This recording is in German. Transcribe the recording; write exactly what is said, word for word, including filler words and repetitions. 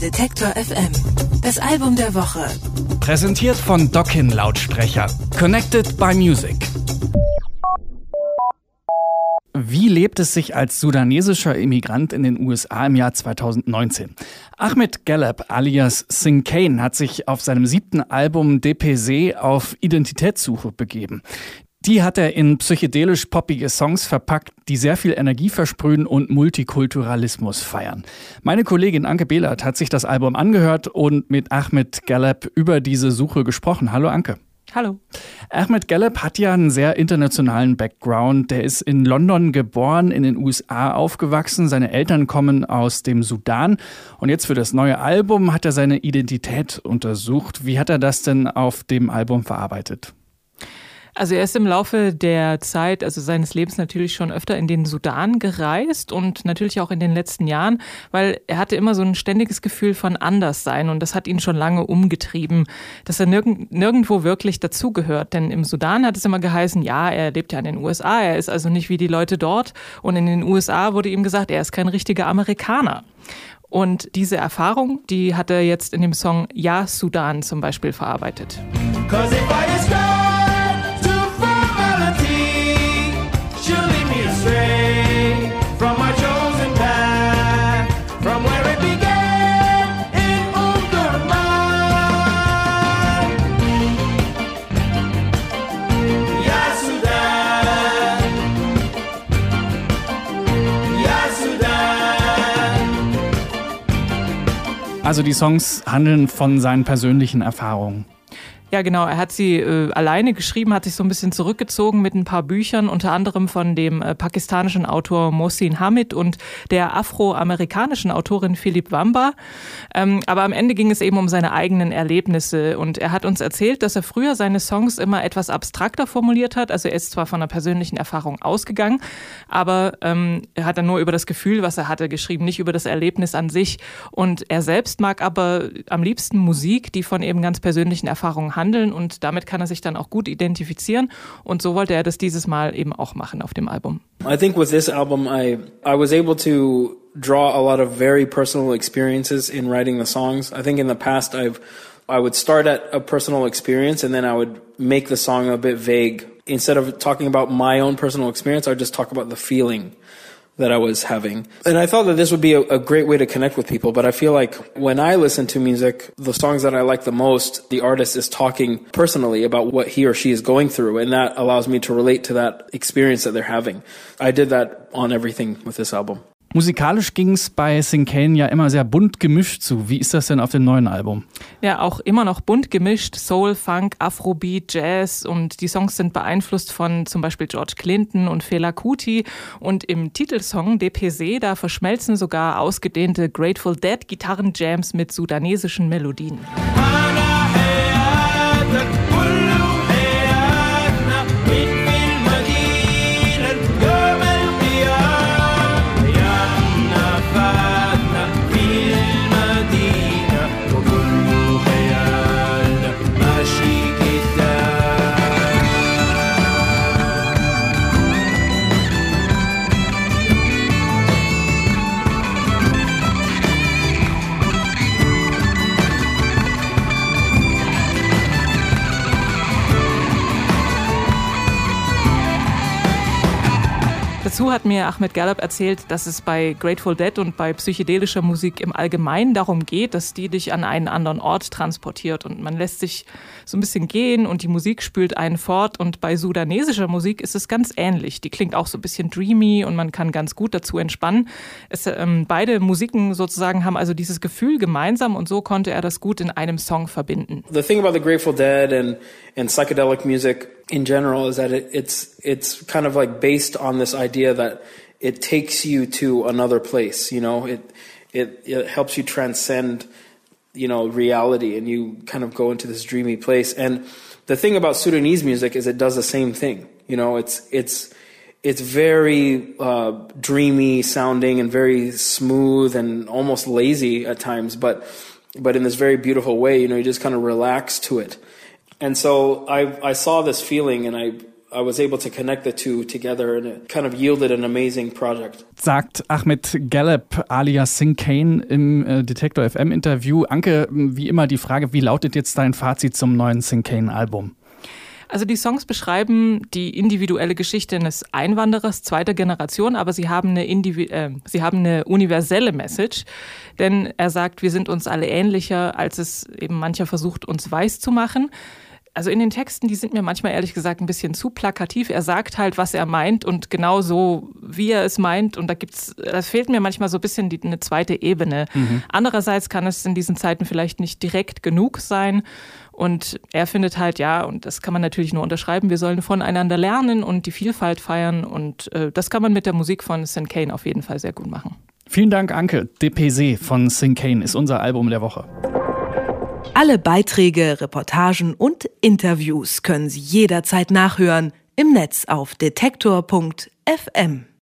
Detektor F M. Das Album der Woche. Präsentiert von Dockin Lautsprecher. Connected by Music. Wie lebt es sich als sudanesischer Immigrant in den U S A im Jahr zweitausendneunzehn? Ahmed Gallup alias Sing Kane hat sich auf seinem siebten Album D P Z auf Identitätssuche begeben. Die hat er in psychedelisch-poppige Songs verpackt, die sehr viel Energie versprühen und Multikulturalismus feiern. Meine Kollegin Anke Behlert hat sich das Album angehört und mit Ahmed Gallup über diese Suche gesprochen. Hallo Anke. Hallo. Ahmed Gallup hat ja einen sehr internationalen Background. Der ist in London geboren, in den U S A aufgewachsen. Seine Eltern kommen aus dem Sudan. Und jetzt für das neue Album hat er seine Identität untersucht. Wie hat er das denn auf dem Album verarbeitet? Also er ist im Laufe der Zeit, also seines Lebens natürlich schon öfter in den Sudan gereist und natürlich auch in den letzten Jahren, weil er hatte immer so ein ständiges Gefühl von Anderssein und das hat ihn schon lange umgetrieben, dass er nirgend, nirgendwo wirklich dazugehört. Denn im Sudan hat es immer geheißen, ja, er lebt ja in den U S A, er ist also nicht wie die Leute dort. Und in den U S A wurde ihm gesagt, er ist kein richtiger Amerikaner. Und diese Erfahrung, die hat er jetzt in dem Song Ja Sudan zum Beispiel verarbeitet. Also die Songs handeln von seinen persönlichen Erfahrungen. Ja, genau. Er hat sie äh, alleine geschrieben, hat sich so ein bisschen zurückgezogen mit ein paar Büchern, unter anderem von dem äh, pakistanischen Autor Mohsin Hamid und der afroamerikanischen Autorin Philip Wamba. Ähm, aber am Ende ging es eben um seine eigenen Erlebnisse und er hat uns erzählt, dass er früher seine Songs immer etwas abstrakter formuliert hat. Also er ist zwar von einer persönlichen Erfahrung ausgegangen, aber ähm, er hat dann nur über das Gefühl, was er hatte, geschrieben, nicht über das Erlebnis an sich. Und er selbst mag aber am liebsten Musik, die von eben ganz persönlichen Erfahrungen handeln und damit kann er sich dann auch gut identifizieren und so wollte er das dieses Mal eben auch machen auf dem Album. I think with this album I I was able to draw a lot of very personal experiences in writing the songs. I think in the past I've I would start at a personal experience and then I would make the song a bit vague. Instead of talking about my own personal experience, I would just talk about the feeling that I was having. And I thought that this would be a, a great way to connect with people, but I feel like when I listen to music, the songs that I like the most, the artist is talking personally about what he or she is going through, and that allows me to relate to that experience that they're having. I did that on everything with this album. Musikalisch ging es bei Sing Kane ja immer sehr bunt gemischt zu. Wie ist das denn auf dem neuen Album? Ja, auch immer noch bunt gemischt. Soul, Funk, Afrobeat, Jazz und die Songs sind beeinflusst von zum Beispiel George Clinton und Fela Kuti. Und im Titelsong D P Z, da verschmelzen sogar ausgedehnte Grateful Dead Gitarrenjams mit sudanesischen Melodien. Dazu hat mir Ahmed Gallup erzählt, dass es bei Grateful Dead und bei psychedelischer Musik im Allgemeinen darum geht, dass die dich an einen anderen Ort transportiert und man lässt sich so ein bisschen gehen und die Musik spült einen fort und bei sudanesischer Musik ist es ganz ähnlich. Die klingt auch so ein bisschen dreamy und man kann ganz gut dazu entspannen. Es, ähm, beide Musiken sozusagen haben also dieses Gefühl gemeinsam und so konnte er das gut in einem Song verbinden. The thing about the Grateful Dead and, and psychedelic music in general is that it, it's it's kind of like based on this idea that it takes you to another place, you know, it it it helps you transcend, you know, reality and you kind of go into this dreamy place. And the thing about Sudanese music is it does the same thing, you know, it's it's it's very uh dreamy sounding and very smooth and almost lazy at times, but but in this very beautiful way, you know, you just kind of relax to it. And so I I saw this feeling and I I was able to connect the two together and it kind of yielded an amazing project. Sagt Ahmed Galeb alias Sing Kane im äh, Detektor F M Interview. Anke, wie immer die Frage, wie lautet jetzt dein Fazit zum neuen Sing Kane Album? Also die Songs beschreiben die individuelle Geschichte eines Einwanderers zweiter Generation, aber sie haben eine, Indivi- äh, sie haben eine universelle Message, denn er sagt, wir sind uns alle ähnlicher, als es eben mancher versucht, uns weiß zu machen. Also in den Texten, die sind mir manchmal ehrlich gesagt ein bisschen zu plakativ. Er sagt halt, was er meint und genau so, wie er es meint. Und da gibt's, da fehlt mir manchmal so ein bisschen die, eine zweite Ebene. Mhm. Andererseits kann es in diesen Zeiten vielleicht nicht direkt genug sein. Und er findet halt, ja, und das kann man natürlich nur unterschreiben, wir sollen voneinander lernen und die Vielfalt feiern. Und äh, das kann man mit der Musik von Sing Kane auf jeden Fall sehr gut machen. Vielen Dank, Anke. D P C von Sing Kane ist unser Album der Woche. Alle Beiträge, Reportagen und Interviews können Sie jederzeit nachhören im Netz auf detektor punkt f m.